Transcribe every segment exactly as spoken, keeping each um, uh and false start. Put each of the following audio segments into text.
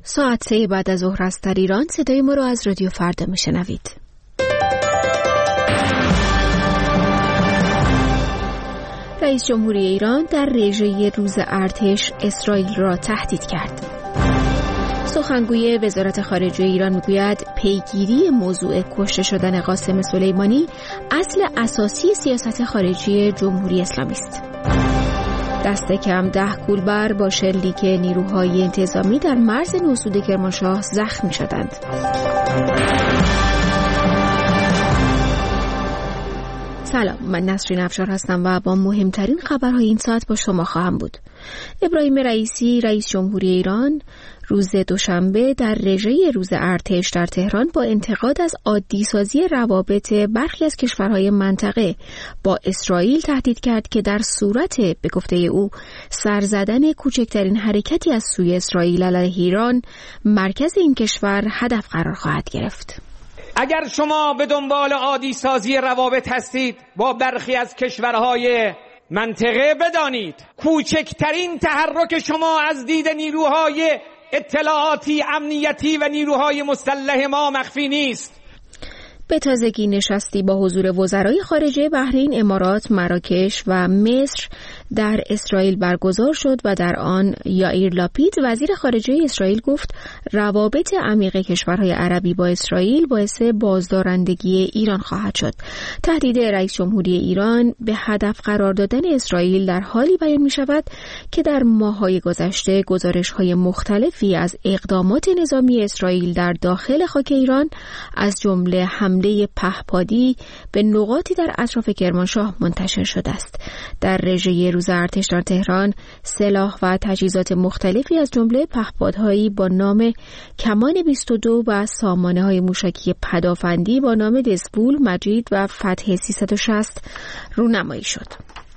ساعت سه بعد از ظهر است در ایران. صدای ما رو از رادیو فردا میشنوید. رئیس جمهوری ایران در رژه روز ارتش اسرائیل را تهدید کرد. سخنگوی وزارت خارجه ایران میگوید پیگیری موضوع کشته شدن قاسم سلیمانی اصل اساسی سیاست خارجی جمهوری اسلامی است. دست کم ده کولبر با شلیک نیروهای انتظامی در مرز نوسود کرمانشاه زخمی شدند. سلام، من نسرین افشار هستم و با مهمترین خبرهای این ساعت با شما خواهم بود. ابراهیم رئیسی رئیس جمهوری ایران روز دوشنبه در رژه روز ارتش در تهران با انتقاد از عادی‌سازی روابط برخی از کشورهای منطقه با اسرائیل تهدید کرد که در صورت به گفته او سرزدن کوچکترین حرکتی از سوی اسرائیل علیه ایران، مرکز این کشور هدف قرار خواهد گرفت. اگر شما به دنبال عادی سازی روابط هستید با برخی از کشورهای منطقه، بدانید کوچکترین تحرک شما از دید نیروهای اطلاعاتی، امنیتی و نیروهای مسلح ما مخفی نیست. به تازگی نشستی با حضور وزرای خارجه بحرین، امارات، مراکش و مصر در اسرائیل برگزار شد و در آن یائیر لاپید وزیر خارجه اسرائیل گفت روابط عمیق کشورهای عربی با اسرائیل باعث بازدارندگی ایران خواهد شد. تهدید رئیس جمهوری ایران به هدف قرار دادن اسرائیل در حالی بیان می شود که در ماه‌های گذشته گزارش‌های مختلفی از اقدامات نظامی اسرائیل در داخل خاک ایران از جمله حمله پهپادی به نقاطی در اطراف کرمانشاه منتشر شده است. در رژه روز ارتش در تهران سلاح و تجهیزات مختلفی از جمله پهپادهایی با نام کمان بیست و دو و سامانه‌های موشکی پدافندی با نام دزبول، مجید و فتح سیصد و شصت رونمایی شد.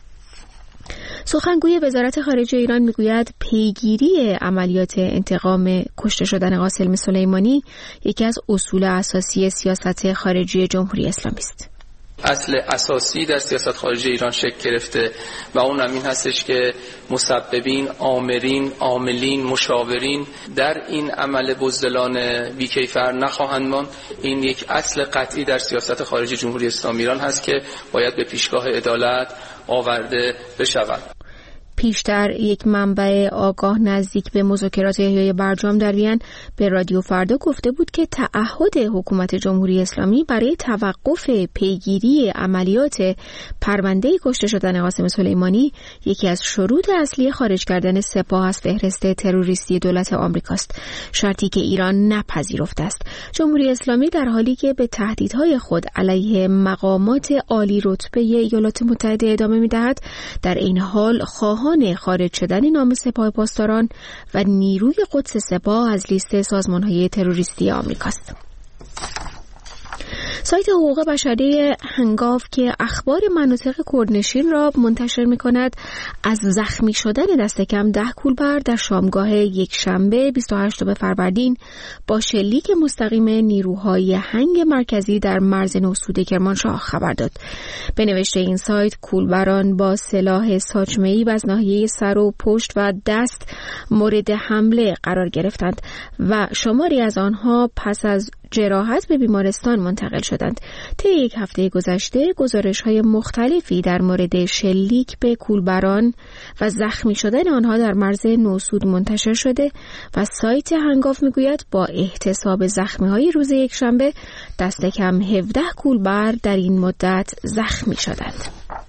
سخنگوی وزارت خارجه ایران میگوید پیگیری عملیات انتقام کشته شدن قاسم سلیمانی یکی از اصول اساسی سیاست خارجی جمهوری اسلامی است. اصل اساسی در سیاست خارجی ایران شکل گرفته و اون هم این هستش که مسببین، آمرین، عاملین، مشاورین در این عمل بزدلانه بیکیفر نخواهند ماند. این یک اصل قطعی در سیاست خارجی جمهوری اسلامی ایران هست که باید به پیشگاه عدالت آورده بشود. پیشتر یک منبع آگاه نزدیک به مذاکرات یحیی برجام در وین به رادیو فردا گفته بود که تعهد حکومت جمهوری اسلامی برای توقف پیگیری عملیات پرونده کشته شدن قاسم سلیمانی یکی از شروط اصلی خارج کردن سپاه از فهرست تروریستی دولت آمریکاست، شرطی که ایران نپذیرفته است. جمهوری اسلامی در حالی که به تهدیدهای خود علیه مقامات عالی رتبه ایالات متحده ادامه می‌دهد، در این حال خواهان خارج شدن نام سپاه پاسداران و نیروی قدس سپاه از لیست سازمان‌های تروریستی آمریکاست. سایت حقوق بشری هنگاو که اخبار مناطق کردنشین را منتشر می‌کند از زخمی شدن دست کم ده کولبر در شامگاه یک شنبه بیست و هشتم فروردین با شلیک مستقیم نیروهای هنگ مرکزی در مرز نوسود کرمانشاه خبر داد. به نوشته این سایت، کولبران با سلاح ساچمه‌ای از ناحیه سر و پشت و دست مورد حمله قرار گرفتند و شماری از آنها پس از جراحت به بیمارستان منتقل شدند. طی یک هفته گذشته گزارش‌های مختلفی در مورد شلیک به کولبران و زخمی شدن آنها در مرز نوسود منتشر شده و سایت هنگاو میگوید با احتساب زخمی‌های روز یکشنبه دست کم هفده کولبر در این مدت زخمی شدند.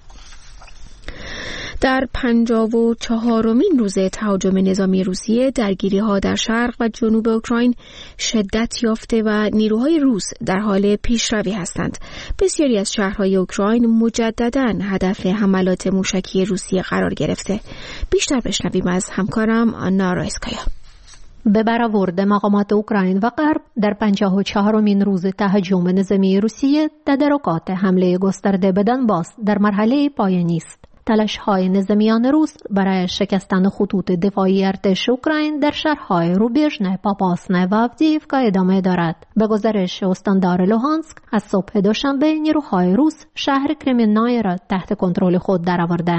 در پنجاه و چهارمین روز تهاجم نظامی روسیه، درگیری‌ها در شرق و جنوب اوکراین شدت یافته و نیروهای روس در حال پیشروی هستند. بسیاری از شهرهای اوکراین مجدداً هدف حملات موشکی روسیه قرار گرفته. بیشتر بشنویم از همکارم آنا رایسکایا. به برآورد مقامات اوکراین و غرب در پنجاه و چهارمین روز تهاجم نظامی روسیه، تدارکات حمله گسترده به دونباس در مرحله پایانی است. تلاش‌های نظامیان روس برای شکستن خطوط دفاعی ارتش اوکراین در شهرهای روبیژنه، پاپاسنه و آودییوکا ادامه دارد. به گزارش استاندار لوهانسک، از صبح دوشنبه نیروهای روس شهر کرمینای را تحت کنترل خود درآوردند.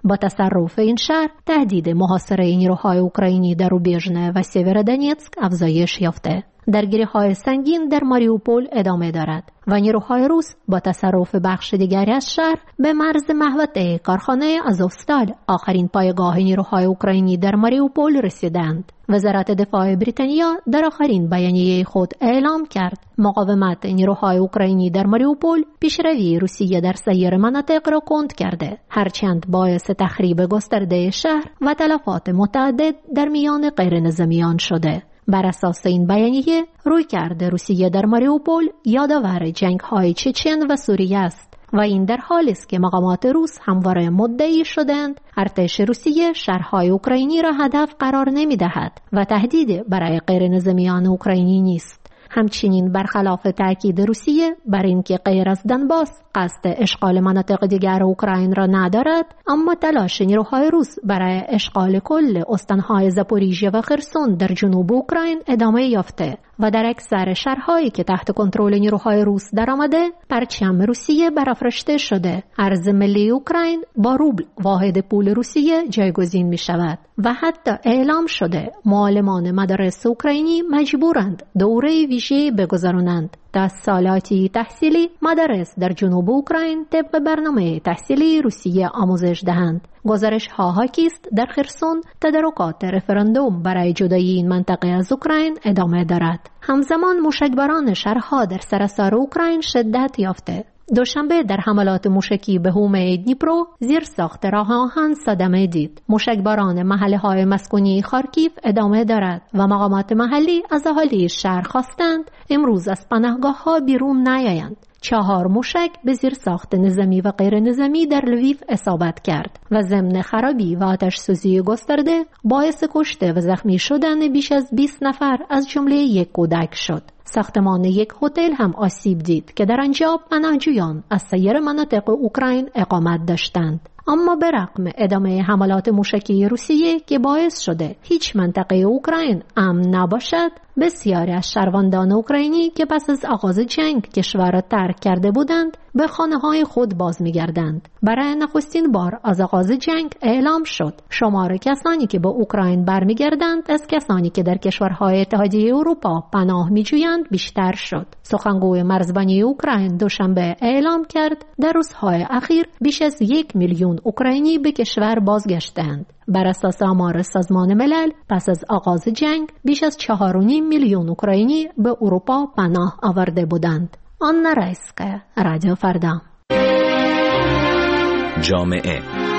با تصرف این شهر تهدید محاصره نیروهای اوکراینی در روبژن و سیورودونتسک افزایش یافته. درگیری‌های سنگین در ماریوپول ادامه دارد و نیروهای روس با تصرف بخش دیگری از شهر به مرز محوطه کارخانه آزوفستال، آخرین پایگاه نیروهای اوکراینی در ماریوپول، رسیدند. وزارت دفاع بریتانیا در آخرین بیانیه خود اعلام کرد مقاومت نیروهای اوکراینی در ماریوپول پیشروی روسیه در سایر مناطق را کند کرده، هرچند باعث تخریب گسترده شهر و تلفات متعدد در میان غیرنظامیان شده. بر اساس این بیانیه، رویکرد روسیه در ماریوپول یادآور جنگ‌های چچن و سوریه است و این در حالی است که مقامات روس همواره مدعی شدند ارتش روسیه شهرهای اوکراینی را هدف قرار نمی‌دهد و تهدیدی برای غیرنظامیان اوکراینی نیست. همچنین برخلاف تاکید روسیه بر اینکه غیر از دنباس قصد اشغال مناطق دیگر اوکراین را ندارد، اما تلاش نیروهای روس برای اشغال کل استانهای زاپوریژیه و خرسون در جنوب اوکراین ادامه یافته و در اکثر شهرهایی که تحت کنترل نیروهای روس درآمده، پرچم روسیه برافراشته شده. ارز ملی اوکراین با روبل، واحد پول روسیه، جایگزین می شود و حتی اعلام شده معلمان مدارس اوکراینی مجبورند دوره ویژه بگذرانند تا سالاتی تحصیلی مدارس در جنوب اوکراین طبق برنامه تحصیلی روسیه آموزش دهند. گزارش ها حاکی است در خرسون تدارکات رفراندوم برای جدایی این منطقه از اوکراین ادامه دارد. همزمان موشکباران شهرها در سراسر اوکراین شدت یافته. دوشنبه در حملات موشکی به حومه دنیپرو زیر ساخت راه آهن صدمه دید. موشکباران محله های مسکونی خارکیف ادامه دارد و مقامات محلی از اهالی شهر خواستند امروز از پناهگاه ها بیرون نیایند. چهار موشک به زیر ساخت نظامی و غیر نظامی در لویف اصابت کرد و ضمن خرابی و آتش سوزی گسترده باعث کشته و زخمی شدن بیش از بیست نفر از جمله یک کودک شد. ساختمان یک هتل هم آسیب دید که در آنجا پناهجویان از سایر مناطق اوکراین اقامت داشتند. اما به رغم ادامه حملات موشکی روسیه که باعث شده هیچ منطقه اوکراین امن نباشد، بسیاری از شهروندان اوکراینی که پس از آغاز جنگ کشور را ترک کرده بودند به خانه‌های خود باز می‌گردند. برای نخستین بار از آغاز جنگ اعلام شد شمار کسانی که به اوکراین برمیگردند از کسانی که در کشورهای اتحادیه اروپا پناه می‌جویند بیشتر شد. سخنگوی مرزبانی اوکراین دوشنبه اعلام کرد در روزهای اخیر بیش از یک میلیون اوکراینی به کشور بازگشتند. بر اساس آمار سازمان ملل پس از آغاز جنگ بیش از چهار و نیم میلیون اوکراینی به اروپا پناه آورده بودند. آنا رایسکا، رادیو فردا. جامعه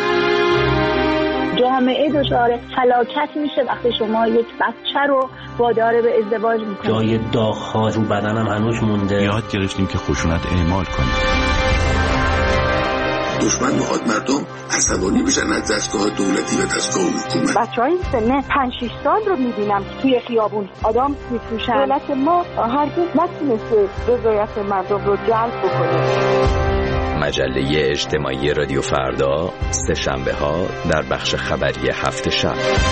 جامعه دچار فلاکت میشه وقتی شما یک بچه رو وادار به ازدواج میکنید. جای داغ‌ها رو بدنم هنوز مونده. یاد گرفتیم که خشونت اعمال کنیم. دشمن میخواد مردم عصبانی بشن از دستگاه دولتی و دستگاه حکومت. بچه‌های سن پنج شش سال رو میبینم توی خیابون آدم میفروشن. دولت ما هرگز نتونسته رضایت مردم رو جلب بکنه. مجله اجتماعی رادیو فردا، سه شنبه ها در بخش خبری هفت شب.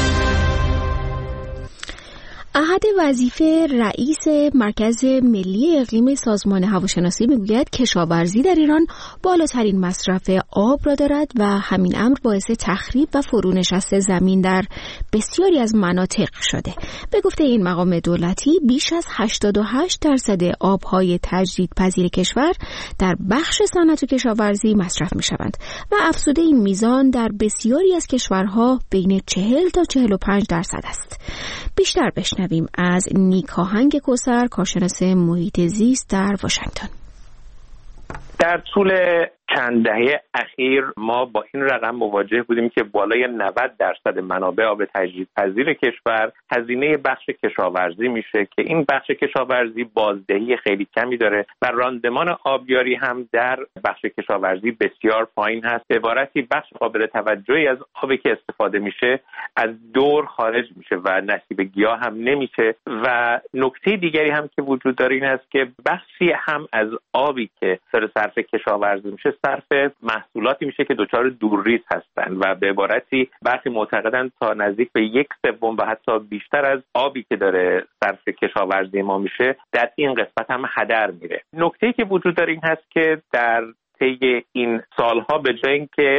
احد وظیفه رئیس مرکز ملی اقلیم سازمان هواشناسی میگوید کشاورزی در ایران بالاترین مصرف آب را دارد و همین امر باعث تخریب و فرونشست زمین در بسیاری از مناطق شده. به گفته این مقام دولتی بیش از هشتاد و هشت درصد آبهای تجدیدپذیر کشور در بخش صنعت و کشاورزی مصرف میشوند و افزوده این میزان در بسیاری از کشورها بین چهل تا چهل و پنج درصد است. بیشتر بشنویم از نیک آهنگ کوثر، کارشناس محیط زیست در واشنگتن. در طول چند دهه اخیر ما با این رقم مواجه بودیم که بالای نود درصد منابع آب تجدیدپذیر کشور هزینه بخش کشاورزی میشه که این بخش کشاورزی بازدهی خیلی کمی داره و راندمان آبیاری هم در بخش کشاورزی بسیار پایین هست. به عبارتی بخش قابل توجهی از آبی که استفاده میشه از دور خارج میشه و نصیب گیاه هم نمیشه. و نکته دیگری هم که وجود داره این است که بخشی هم از آبی که در صرف کشاورزی میشه صرف محصولاتی میشه که دچار دورریز هستند و به عبارتی برخی معتقدند تا نزدیک به یک سوم و حتی بیشتر از آبی که داره صرف کشاورزی ما میشه در این قسمت هم هدر میره. نکته‌ای که وجود داره این هست که در طی این سالها به جای اینکه محصول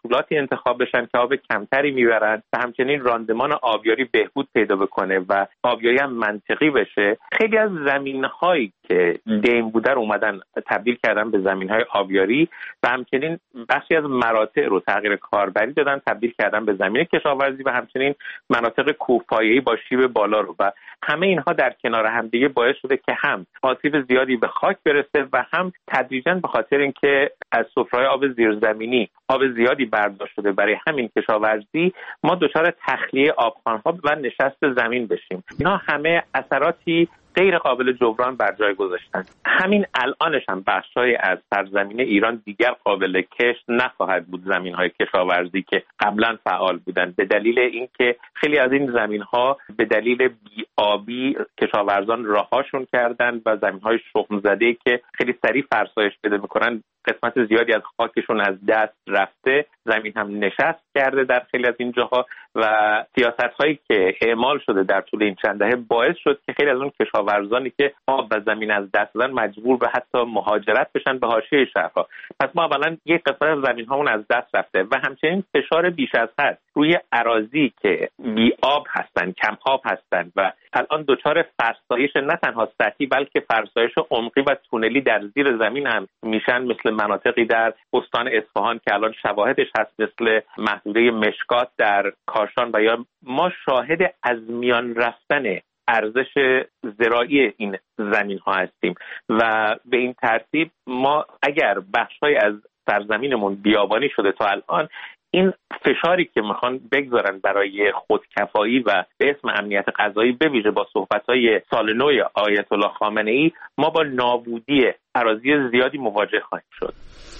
محصولاتی انتخاب بشن که آب کمتری میبرن و همچنین راندمان آبیاری بهبود پیدا بکنه و آبیاری هم منطقی بشه. خیلی از زمین‌هایی که دیم بوده رو اومدن تبدیل کردن به زمین‌های آبیاری و همچنین بخشی از مراتع رو تغییر کاربری دادن، تبدیل کردن به زمین کشاورزی و همچنین مناطق کوهپایه‌ای با شیب بالا رو و همه اینها در کنار هم دیگه باعث شده که هم آسیب زیادی به خاک برسه و هم تدریجاً به خاطر اینکه از سفره‌های آب زیرزمینی آب زیادی برداشت شده برای همین کشاورزی ما دچار تخلیه آبخوان‌ها و نشست زمین بشیم. اینا همه اثراتی غیر قابل جبران بر جای گذاشتن. همین الانش هم بخشای از سرزمین ایران دیگر قابل کشت نخواهد بود، زمین‌های کشاورزی که قبلا فعال بودن، به دلیل اینکه خیلی از این زمین‌ها به دلیل بی‌آبی کشاورزان رهاشون کردن و زمین‌های شخم زده که خیلی سریع فرسایش پیدا می‌کنن، قسمت زیادی از خاکشون از دست رفته، زمین هم نشست کرده در خیلی از این جاها و سیاست‌هایی که اعمال شده در طول این چند دهه باعث شد که خیلی از اون کشاورزانی که آب و زمین از دست دادن مجبور به حتی مهاجرت بشن به حاشیه شهرها. پس ما اولا یک قسمت از زمین‌هامون از دست رفته و همچنین فشار بیش از حد روی اراضی که بی آب هستن، کم آب هستن و الان دچار فرسایش نه تنها سطحی بلکه فرسایش عمقی و تونلی در زیر زمین هم میشن، مثل مناطقی در استان اصفهان که الان شواهدش هست، مثل محدوده مشکات در کاشان و یا ما شاهد از میان رفتن ارزش زراعی این زمین ها هستیم و به این ترتیب ما اگر بخش‌های از سرزمینمون بیابانی شده تا الان، این فشاری که میخوان بگذارن برای خودکفایی و به اسم امنیت غذایی به ویژه با صحبت‌های سال نو آیت الله خامنه‌ای، ما با نابودی اراضی زیادی مواجه خواهیم شد.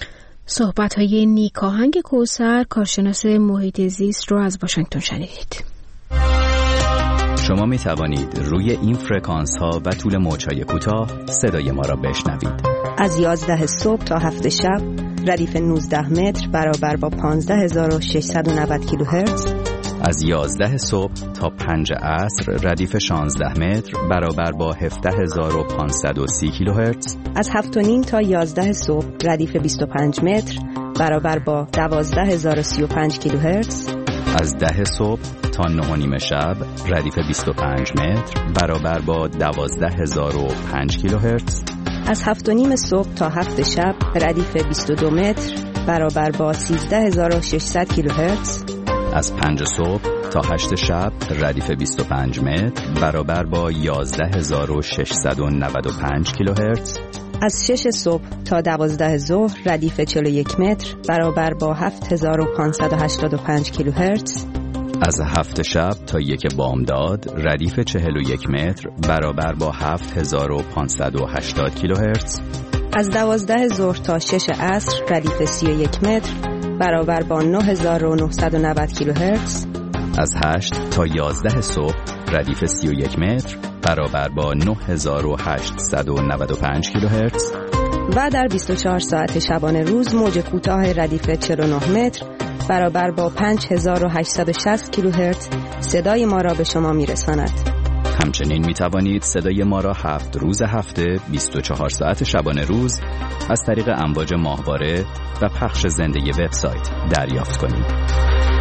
صحبت‌های نیکاهنگ کوثر، کارشناس محیط زیست رو از واشنگتن شنیدید. شما می توانید روی این فرکانس ها و طول موج‌های کوتاه صدای ما را بشنوید. از یازده صبح تا هفت شب ردیف نوزده متر برابر با پانزده هزار و ششصد و نود کیلوهرتز. از یازده صبح تا پنج عصر ردیف شانزده متر برابر با هفده هزار و پانصد و سی کیلوهرتز. از هفت و نیم تا یازده صبح ردیف بیست و پنج متر برابر با دوازده هزار و سی و پنج کیلوهرتز. از ده صبح تا نه و نیم شب ردیف بیست و پنج متر برابر با دوازده هزار و پنج کیلوهرتز. از هفت و نیم صبح تا هفت شب ردیف بیست و دو متر برابر با سیزده هزار و ششصد کیلوهرتز. از پنج صبح تا هشت شب ردیف بیست و پنج متر برابر با یازده هزار و ششصد و نود و پنج کیلوهرتز. از شش صبح تا دوازده ظهر ردیف چهل و یک متر برابر با هفت هزار و پانصد و هشتاد و پنج کیلوهرتز. از هفت شب تا یک بامداد ردیف چهل و یک متر برابر با هفت هزار و پانصد و هشتاد کیلوهرتز. از دوازده ظهر تا شش عصر ردیف سی و یک متر برابر با نه هزار و نهصد و نود کیلوهرتز. از هشت تا یازده صبح ردیف سی و یک متر برابر با نه هزار و هشتصد و نود و پنج کیلوهرتز. و در بیست و چهار ساعت شبانه روز موج کوتاه ردیف چهل و نه متر برابر با پنج هزار و هشتصد و شصت کیلوهرتز صدای ما را به شما میرساند. همچنین می توانید صدای ما را هفت روز هفته بیست و چهار ساعت شبانه روز از طریق امواج ماهواره و پخش زنده وبسایت دریافت کنید.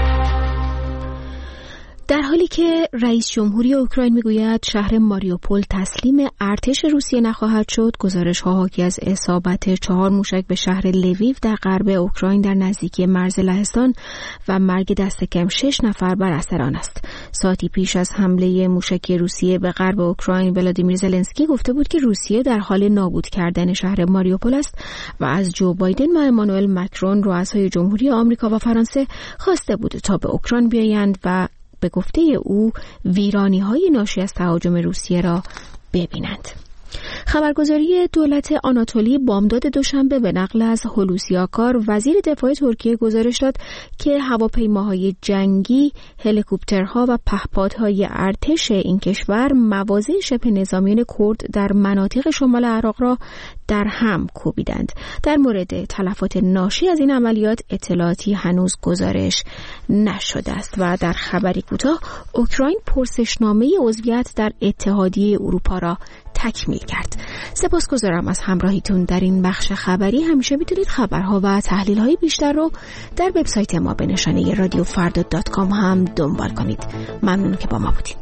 در حالی که رئیس جمهوری اوکراین میگوید شهر ماریوپول تسلیم ارتش روسیه نخواهد شد، گزارش‌ها حاکی از اصابت چهار موشک به شهر لویو در غرب اوکراین در نزدیکی مرز لهستان و مرگ دست کم شش نفر بر اثر آن است. ساعتی پیش از حمله موشکی روسیه به غرب اوکراین، ولادیمیر زلنسکی گفته بود که روسیه در حال نابود کردن شهر ماریوپول است و از جو بایدن و امانوئل مکرون، رؤسای جمهوری آمریکا و فرانسه، خواسته بود تا به اوکراین بیایند و به گفته او ویرانی‌های ناشی از تهاجم روسیه را ببینند. خبرگزاری دولت آناتولی بامداد دوشنبه به نقل از هولوسی آکار، وزیر دفاع ترکیه، گزارش داد که هواپیماهای جنگی، هلیکوپترها و پهپادهای ارتش این کشور مواضع شبه نظامیان کرد در مناطق شمال عراق را در هم کوبیدند. در مورد تلفات ناشی از این عملیات اطلاعاتی هنوز گزارش نشده است. و در خبری کوتاه، اوکراین پرسشنامه عضویت در اتحادیه اروپا را تکمیل کرد. سپاسگزارم از همراهیتون در این بخش خبری. همیشه میتونید خبرها و تحلیل‌های بیشتر رو در وبسایت ما به نشانه رادیو فردا دات کام هم دنبال کنید. ممنون که با ما بودید.